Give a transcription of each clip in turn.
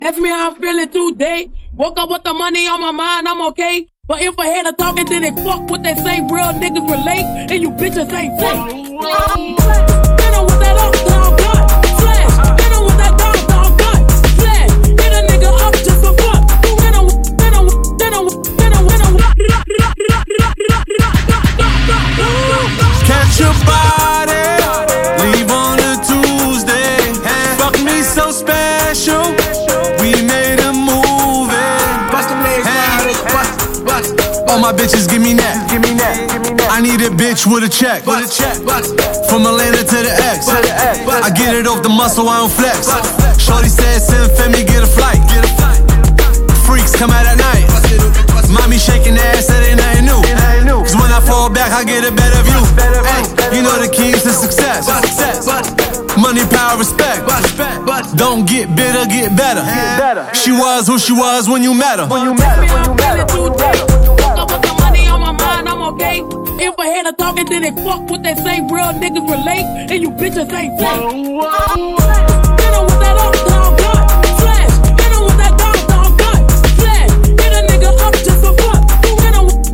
Ask me how I'm feeling today. Woke up with the money on my mind, I'm okay. But if I hear the talking, then they fuck what they say. Real niggas relate, and you bitches ain't safe. Hit 'em with that up-down gun. Flash. Hit 'em with that down gun. Flash. Hit a nigga up just for fun. Hit 'em with. Catch your body, leave on a Tuesday. Fuck me so special, we made a movie. All my bitches give me that. I need a bitch with a check. From Atlanta to the X. I get it off the muscle, I don't flex. Shorty said, send Femi, get a flight. Freaks come out at night. Mommy shaking the ass, that ain't nothing new. Cause when I fall back, I get a better view. Ay, you know the keys to success. Money, power, respect. Don't get bitter, get better. She was who she was when you met her. Okay. If I hear the talking, then they fuck what they say. Real niggas relate, and you bitches ain't safe. Hit 'em with that up-down gun. Flash. Hit 'em with that down gun. Flash. Hit a nigga up just for fun. Hit 'em with.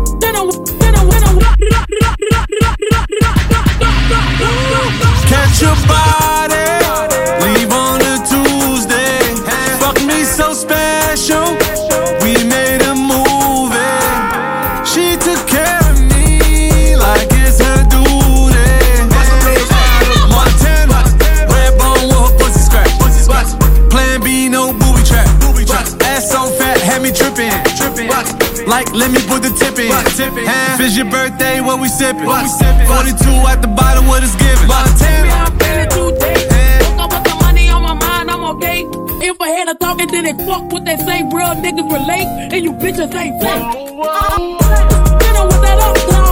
Catch your body, leave on a Tuesday. Fuck me so special, we made a movie. She took care of me like it's her duty. Montana, red bone with her pussy scratch. Plan B, no booby trap. Ass so fat, had me tripping. Like, let me put the tip in. If it's your birthday, what we sippin'? 42 at the bottom, what it's giving. Montana. I'm feeling today. Woke up with the money on my mind, I'm okay. If I hear the talking, then they fuck what they say. Real niggas relate, and you bitches ain't safe. Hit 'em with that up-down.